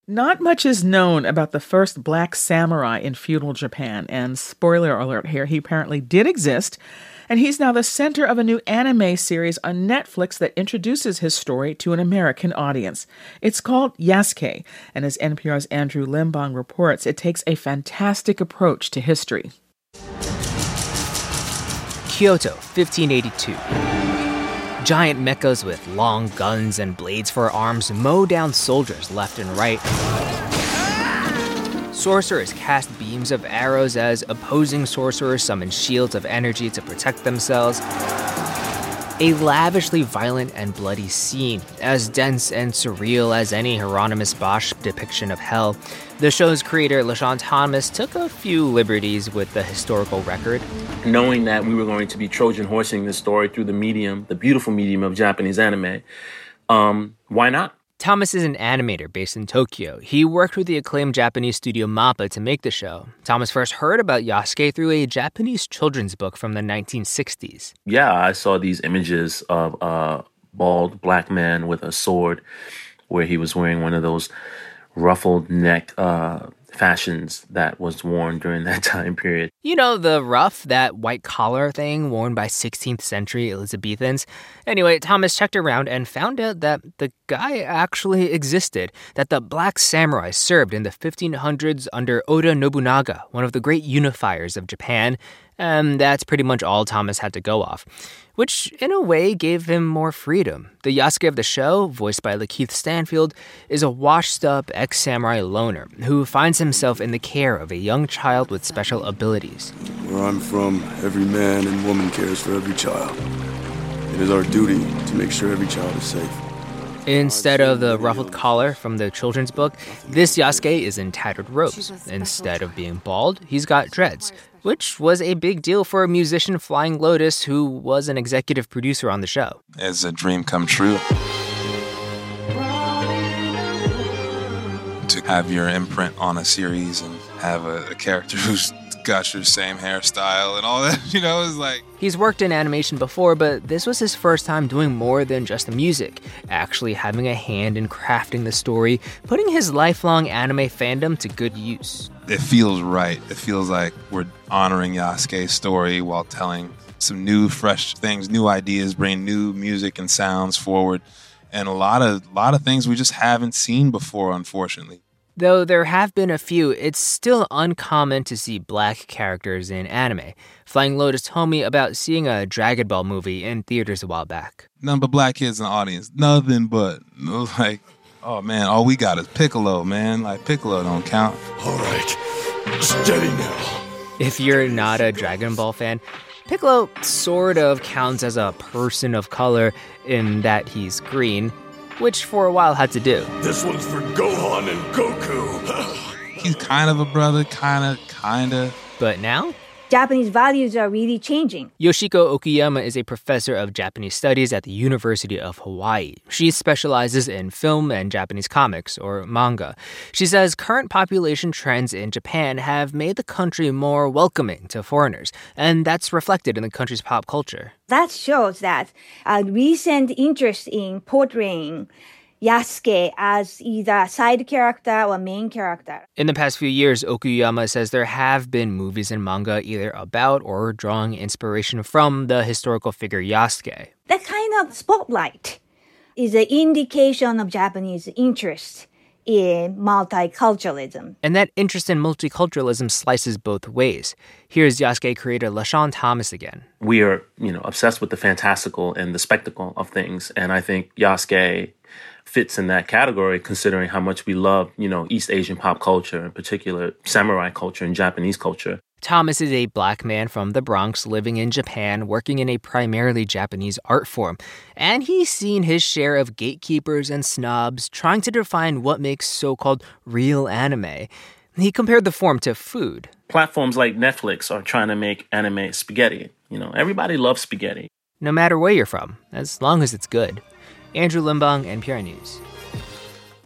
Not much is known about the first black samurai in feudal Japan, and spoiler alert here, he apparently did exist, and he's now the center of a new anime series on Netflix that introduces his story to an American audience. It's called Yasuke, and as NPR's Andrew Limbong reports, it takes a fantastic approach to history. Kyoto, 1582. Giant mechas with long guns and blades for arms mow down soldiers left and right. Sorcerers cast beams of arrows as opposing sorcerers summon shields of energy to protect themselves. A lavishly violent and bloody scene, as dense and surreal as any Hieronymus Bosch depiction of hell. The show's creator, LaShawn Thomas, took a few liberties with the historical record. Knowing that we were going to be Trojan horsing this story through the beautiful medium of Japanese anime, why not? Thomas is an animator based in Tokyo. He worked with the acclaimed Japanese studio MAPPA to make the show. Thomas first heard about Yasuke through a Japanese children's book from the 1960s. Yeah, I saw these images of a bald black man with a sword where he was wearing one of those ruffled neck fashions that was worn during that time period. You know, the ruff, that white collar thing worn by 16th century Elizabethans. Anyway, Thomas checked around and found out that the guy actually existed, that the black samurai served in the 1500s under Oda Nobunaga, one of the great unifiers of Japan. And that's pretty much all Thomas had to go off, which in a way gave him more freedom. The Yasuke of the show, voiced by Lakeith Stanfield, is a washed-up ex-samurai loner who finds himself in the care of a young child with special abilities. Where I'm from, every man and woman cares for every child. It is our duty to make sure every child is safe. Instead of the ruffled collar from the children's book, this Yasuke is in tattered robes. Instead of being bald, he's got dreads, which was a big deal for a musician Flying Lotus who was an executive producer on the show. It's a dream come true. To have your imprint on a series and have a character who's got your same hairstyle and all that, it's like... He's worked in animation before, but this was his first time doing more than just the music, actually having a hand in crafting the story, putting his lifelong anime fandom to good use. It feels right. It feels like we're honoring Yasuke's story while telling some new, fresh things, new ideas, bringing new music and sounds forward, and a lot of things we just haven't seen before, unfortunately. Though there have been a few, it's still uncommon to see black characters in anime. Flying Lotus told me about seeing a Dragon Ball movie in theaters a while back. Nothing but black kids in the audience. Nothing but. It was like, oh man, all we got is Piccolo, man. Like, Piccolo don't count. All right, steady now. If you're not a Dragon Ball fan, Piccolo sort of counts as a person of color in that he's green, which for a while had to do. This one's for Gohan and Goku. He's kind of a brother, kind of. But now? Japanese values are really changing. Yoshiko Okuyama is a professor of Japanese studies at the University of Hawaii. She specializes in film and Japanese comics, or manga. She says current population trends in Japan have made the country more welcoming to foreigners, and that's reflected in the country's pop culture. That shows that a recent interest in portraying Yasuke as either side character or main character. In the past few years, Okuyama says there have been movies and manga either about or drawing inspiration from the historical figure Yasuke. That kind of spotlight is an indication of Japanese interest in multiculturalism. And that interest in multiculturalism slices both ways. Here's Yasuke creator LaShawn Thomas again. We are, obsessed with the fantastical and the spectacle of things, and I think Yasuke fits in that category, considering how much we love, East Asian pop culture, in particular samurai culture and Japanese culture. Thomas is a black man from the Bronx living in Japan, working in a primarily Japanese art form. And he's seen his share of gatekeepers and snobs trying to define what makes so-called real anime. He compared the form to food. Platforms like Netflix are trying to make anime spaghetti. Everybody loves spaghetti. No matter where you're from, as long as it's good. Andrew Limbong, NPR News.